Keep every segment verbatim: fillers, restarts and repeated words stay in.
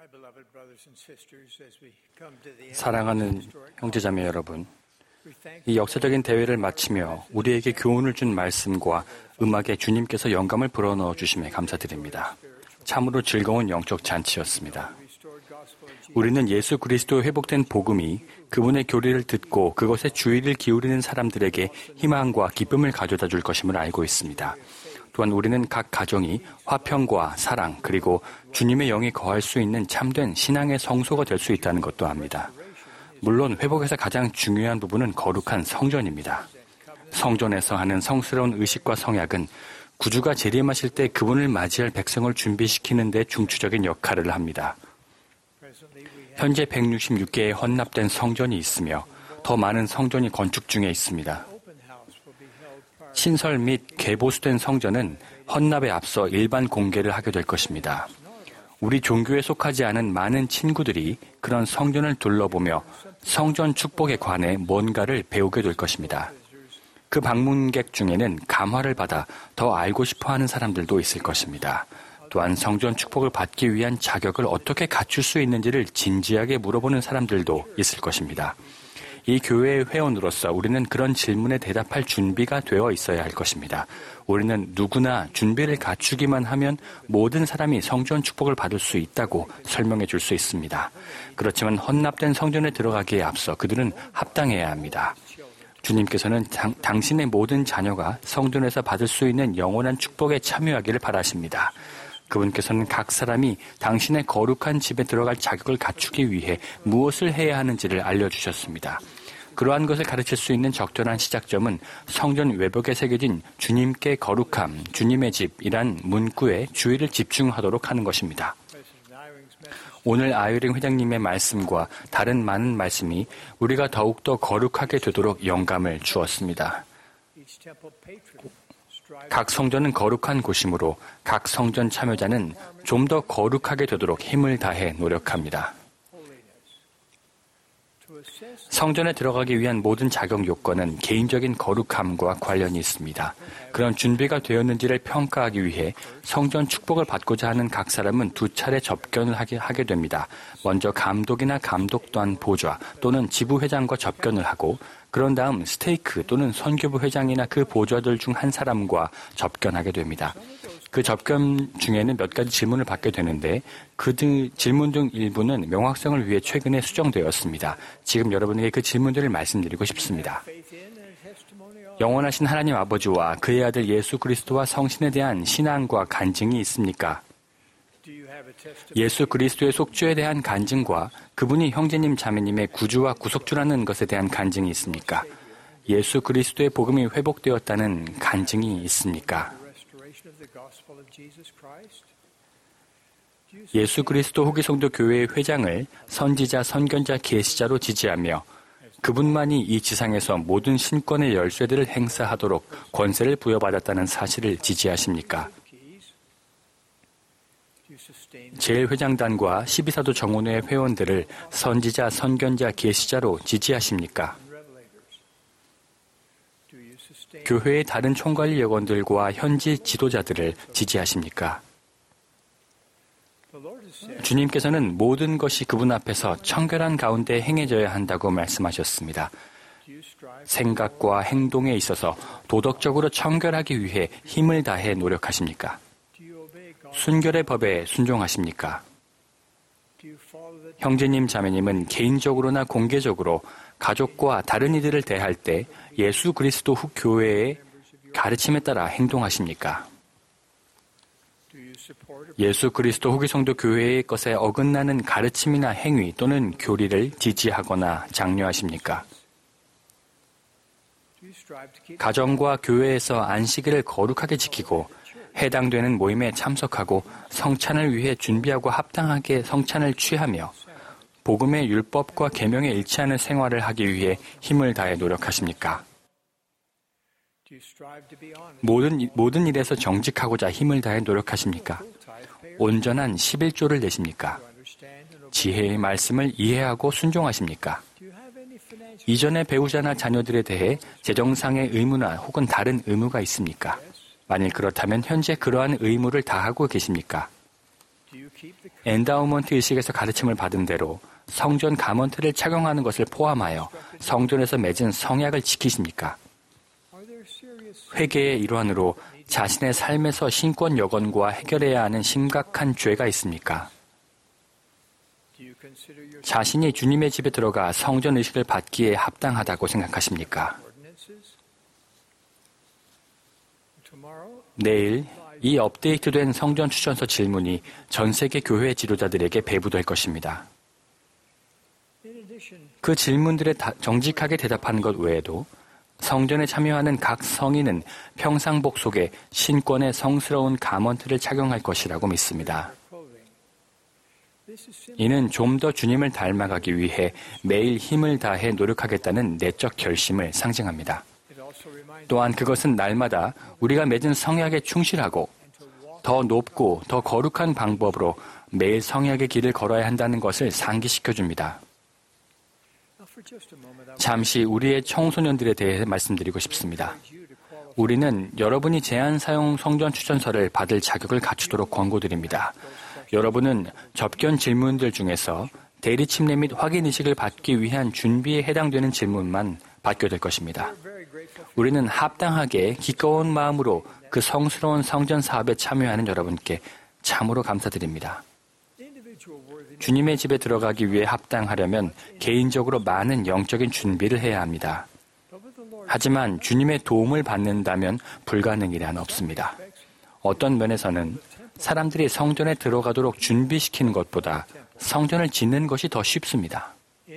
사랑하는 형제자매 여러분, 이 역사적인 대회를 마치며 우리에게 교훈을 준 말씀과 음악에 주님께서 영감을 불어넣어 주심에 감사드립니다. 참으로 즐거운 영적 잔치였습니다. 우리는 예수 그리스도의 회복된 복음이 그분의 교리를 듣고 그것에 주의를 기울이는 사람들에게 희망과 기쁨을 가져다 줄 것임을 알고 있습니다. 또한 우리는 각 가정이 화평과 사랑 그리고 주님의 영이 거할 수 있는 참된 신앙의 성소가 될 수 있다는 것도 압니다. 물론 회복에서 가장 중요한 부분은 거룩한 성전입니다. 성전에서 하는 성스러운 의식과 성약은 구주가 재림하실 때 그분을 맞이할 백성을 준비시키는 데 중추적인 역할을 합니다. 현재 백육십육 개의 헌납된 성전이 있으며 더 많은 성전이 건축 중에 있습니다. 신설 및 개보수된 성전은 헌납에 앞서 일반 공개를 하게 될 것입니다. 우리 종교에 속하지 않은 많은 친구들이 그런 성전을 둘러보며 성전 축복에 관해 뭔가를 배우게 될 것입니다. 그 방문객 중에는 감화를 받아 더 알고 싶어하는 사람들도 있을 것입니다. 또한 성전 축복을 받기 위한 자격을 어떻게 갖출 수 있는지를 진지하게 물어보는 사람들도 있을 것입니다. 이 교회의 회원으로서 우리는 그런 질문에 대답할 준비가 되어 있어야 할 것입니다. 우리는 누구나 준비를 갖추기만 하면 모든 사람이 성전 축복을 받을 수 있다고 설명해 줄 수 있습니다. 그렇지만 헌납된 성전에 들어가기에 앞서 그들은 합당해야 합니다. 주님께서는 당, 당신의 모든 자녀가 성전에서 받을 수 있는 영원한 축복에 참여하기를 바라십니다. 그분께서는 각 사람이 당신의 거룩한 집에 들어갈 자격을 갖추기 위해 무엇을 해야 하는지를 알려주셨습니다. 그러한 것을 가르칠 수 있는 적절한 시작점은 성전 외벽에 새겨진 주님께 거룩함, 주님의 집이란 문구에 주의를 집중하도록 하는 것입니다. 오늘 아유링 회장님의 말씀과 다른 많은 말씀이 우리가 더욱더 거룩하게 되도록 영감을 주었습니다. 각 성전은 거룩한 곳이므로 각 성전 참여자는 좀 더 거룩하게 되도록 힘을 다해 노력합니다. 성전에 들어가기 위한 모든 자격 요건은 개인적인 거룩함과 관련이 있습니다. 그런 준비가 되었는지를 평가하기 위해 성전 축복을 받고자 하는 각 사람은 두 차례 접견을 하게, 하게 됩니다. 먼저 감독이나 감독단 보좌 또는 지부회장과 접견을 하고 그런 다음 스테이크 또는 선교부 회장이나 그 보좌들 중 한 사람과 접견하게 됩니다. 그 접견 중에는 몇 가지 질문을 받게 되는데 그 등, 질문 중 일부는 명확성을 위해 최근에 수정되었습니다. 지금 여러분에게 그 질문들을 말씀드리고 싶습니다. 영원하신 하나님 아버지와 그의 아들 예수 그리스도와 성신에 대한 신앙과 간증이 있습니까? 예수 그리스도의 속죄에 대한 간증과 그분이 형제님 자매님의 구주와 구속주라는 것에 대한 간증이 있습니까? 예수 그리스도의 복음이 회복되었다는 간증이 있습니까? 예수 그리스도 후기 성도 교회의 회장을 선지자, 선견자, 계시자로 지지하며 그분만이 이 지상에서 모든 신권의 열쇠들을 행사하도록 권세를 부여받았다는 사실을 지지하십니까? 제일회장단과 십이사도 정원회 회원들을 선지자, 선견자, 계시자로 지지하십니까? 교회의 다른 총관리 여건들과 현지 지도자들을 지지하십니까? 주님께서는 모든 것이 그분 앞에서 청결한 가운데 행해져야 한다고 말씀하셨습니다. 생각과 행동에 있어서 도덕적으로 청결하기 위해 힘을 다해 노력하십니까? 순결의 법에 순종하십니까? 형제님, 자매님은 개인적으로나 공개적으로 가족과 다른 이들을 대할 때 예수 그리스도 후 교회의 가르침에 따라 행동하십니까? 예수 그리스도 후기 성도 교회의 것에 어긋나는 가르침이나 행위 또는 교리를 지지하거나 장려하십니까? 가정과 교회에서 안식일을 거룩하게 지키고 해당되는 모임에 참석하고 성찬을 위해 준비하고 합당하게 성찬을 취하며 복음의 율법과 계명에 일치하는 생활을 하기 위해 힘을 다해 노력하십니까? 모든, 모든 일에서 정직하고자 힘을 다해 노력하십니까? 온전한 십일조를 내십니까? 지혜의 말씀을 이해하고 순종하십니까? 이전의 배우자나 자녀들에 대해 재정상의 의무나 혹은 다른 의무가 있습니까? 만일 그렇다면 현재 그러한 의무를 다하고 계십니까? 엔다우먼트 의식에서 가르침을 받은 대로 성전 가먼트를 착용하는 것을 포함하여 성전에서 맺은 성약을 지키십니까? 회개의 일환으로 자신의 삶에서 신권 여건과 해결해야 하는 심각한 죄가 있습니까? 자신이 주님의 집에 들어가 성전 의식을 받기에 합당하다고 생각하십니까? 내일 이 업데이트된 성전 추천서 질문이 전 세계 교회 지도자들에게 배부될 것입니다. 그 질문들에 정직하게 대답하는 것 외에도 성전에 참여하는 각 성인은 평상복 속에 신권의 성스러운 가먼트를 착용할 것이라고 믿습니다. 이는 좀 더 주님을 닮아가기 위해 매일 힘을 다해 노력하겠다는 내적 결심을 상징합니다. 또한 그것은 날마다 우리가 맺은 성약에 충실하고 더 높고 더 거룩한 방법으로 매일 성약의 길을 걸어야 한다는 것을 상기시켜줍니다. 잠시 우리의 청소년들에 대해 말씀드리고 싶습니다. 우리는 여러분이 제한 사용 성전 추천서를 받을 자격을 갖추도록 권고드립니다. 여러분은 접견 질문들 중에서 대리 침례 및 확인 의식을 받기 위한 준비에 해당되는 질문만 받게 될 것입니다. 우리는 합당하게 기꺼운 마음으로 그 성스러운 성전 사업에 참여하는 여러분께 참으로 감사드립니다. 주님의 집에 들어가기 위해 합당하려면 개인적으로 많은 영적인 준비를 해야 합니다. 하지만 주님의 도움을 받는다면 불가능이란 없습니다. 어떤 면에서는 사람들이 성전에 들어가도록 준비시키는 것보다 성전을 짓는 것이 더 쉽습니다.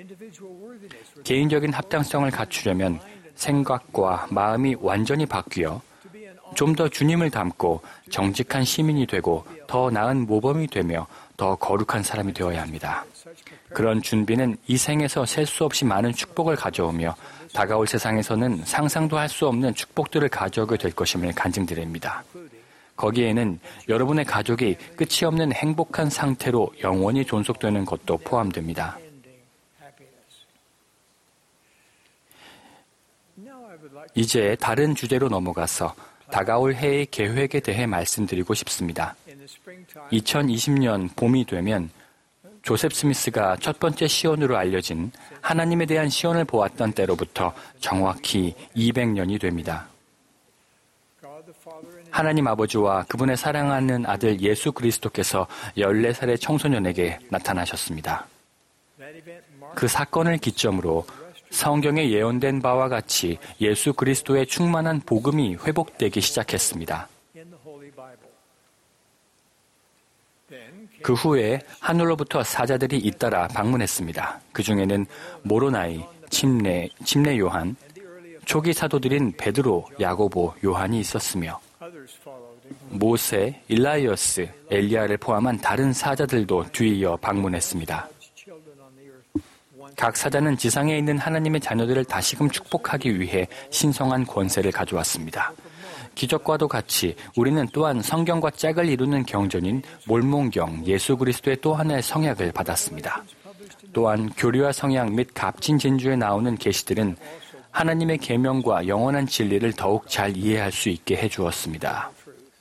개인적인 합당성을 갖추려면 생각과 마음이 완전히 바뀌어 좀 더 주님을 닮고 정직한 시민이 되고 더 나은 모범이 되며 더 거룩한 사람이 되어야 합니다. 그런 준비는 이 생에서 셀 수 없이 많은 축복을 가져오며 다가올 세상에서는 상상도 할 수 없는 축복들을 가져오게 될 것임을 간증드립니다. 거기에는 여러분의 가족이 끝이 없는 행복한 상태로 영원히 존속되는 것도 포함됩니다. 이제 다른 주제로 넘어가서 다가올 해의 계획에 대해 말씀드리고 싶습니다. 이천이십 년 봄이 되면 조셉 스미스가 첫 번째 시온으로 알려진 하나님에 대한 시온을 보았던 때로부터 정확히 이백 년이 됩니다. 하나님 아버지와 그분의 사랑하는 아들 예수 그리스도께서 열네 살의 청소년에게 나타나셨습니다. 그 사건을 기점으로 성경에 예언된 바와 같이 예수 그리스도의 충만한 복음이 회복되기 시작했습니다. 그 후에 하늘로부터 사자들이 잇따라 방문했습니다. 그 중에는 모로나이, 침례, 침례 요한, 초기 사도들인 베드로, 야고보, 요한이 있었으며 모세, 일라이어스, 엘리야를 포함한 다른 사자들도 뒤이어 방문했습니다. 각 사자는 지상에 있는 하나님의 자녀들을 다시금 축복하기 위해 신성한 권세를 가져왔습니다. 기적과도 같이 우리는 또한 성경과 짝을 이루는 경전인 몰몬경 예수 그리스도의 또 하나의 성약을 받았습니다. 또한 교리와 성약 및 값진 진주에 나오는 계시들은 하나님의 계명과 영원한 진리를 더욱 잘 이해할 수 있게 해주었습니다.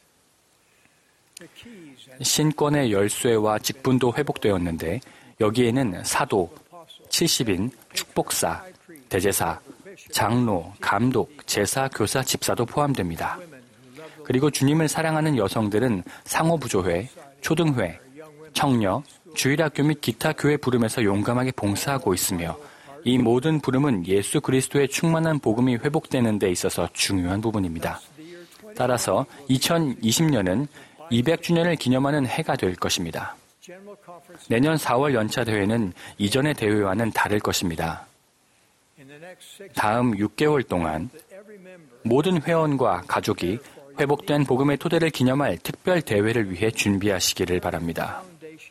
신권의 열쇠와 직분도 회복되었는데 여기에는 사도, 칠십인, 축복사, 대제사, 장로, 감독, 제사, 교사, 집사도 포함됩니다. 그리고 주님을 사랑하는 여성들은 상호부조회, 초등회, 청녀, 주일학교 및 기타 교회 부름에서 용감하게 봉사하고 있으며 이 모든 부름은 예수 그리스도의 충만한 복음이 회복되는 데 있어서 중요한 부분입니다. 따라서 이천이십 년은 이백 주년을 기념하는 해가 될 것입니다. 내년 사월 연차 대회는 이전의 대회와는 다를 것입니다. 다음 육 개월 동안 모든 회원과 가족이 회복된 복음의 토대를 기념할 특별 대회를 위해 준비하시기를 바랍니다.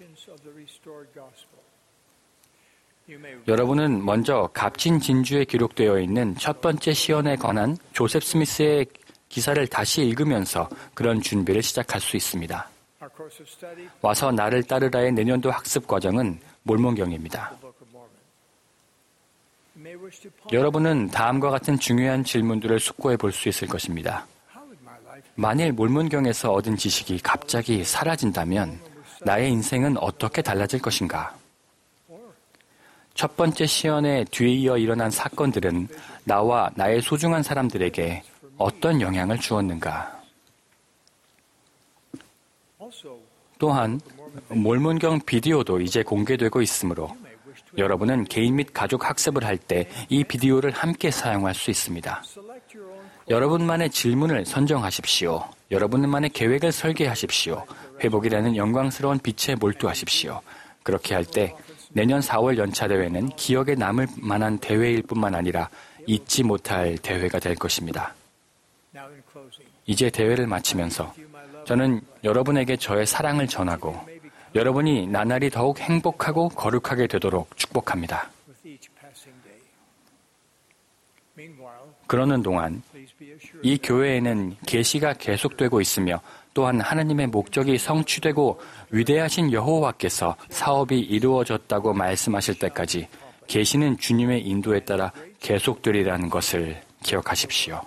여러분은 먼저 값진 진주에 기록되어 있는 첫 번째 시연에 관한 조셉 스미스의 기사를 다시 읽으면서 그런 준비를 시작할 수 있습니다. 와서 나를 따르라의 내년도 학습 과정은 몰몬경입니다. 여러분은 다음과 같은 중요한 질문들을 숙고해 볼 수 있을 것입니다. 만일 몰몬경에서 얻은 지식이 갑자기 사라진다면 나의 인생은 어떻게 달라질 것인가? 첫 번째 시연에 뒤에 이어 일어난 사건들은 나와 나의 소중한 사람들에게 어떤 영향을 주었는가? 또한 몰몬경 비디오도 이제 공개되고 있으므로 여러분은 개인 및 가족 학습을 할 때 이 비디오를 함께 사용할 수 있습니다. 여러분만의 질문을 선정하십시오. 여러분만의 계획을 설계하십시오. 회복이라는 영광스러운 빛에 몰두하십시오. 그렇게 할 때 내년 사월 연차 대회는 기억에 남을 만한 대회일 뿐만 아니라 잊지 못할 대회가 될 것입니다. 이제 대회를 마치면서 저는 여러분에게 저의 사랑을 전하고 여러분이 나날이 더욱 행복하고 거룩하게 되도록 축복합니다. 그러는 동안 이 교회에는 계시가 계속되고 있으며 또한 하나님의 목적이 성취되고 위대하신 여호와께서 사업이 이루어졌다고 말씀하실 때까지 계시는 주님의 인도에 따라 계속되리라는 것을 기억하십시오.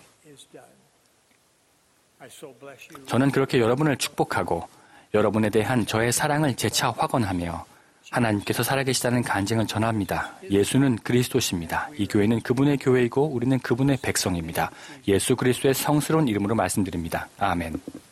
저는 그렇게 여러분을 축복하고 여러분에 대한 저의 사랑을 재차 확언하며 하나님께서 살아계시다는 간증을 전합니다. 예수는 그리스도십니다. 이 교회는 그분의 교회이고 우리는 그분의 백성입니다. 예수 그리스도의 성스러운 이름으로 말씀드립니다. 아멘.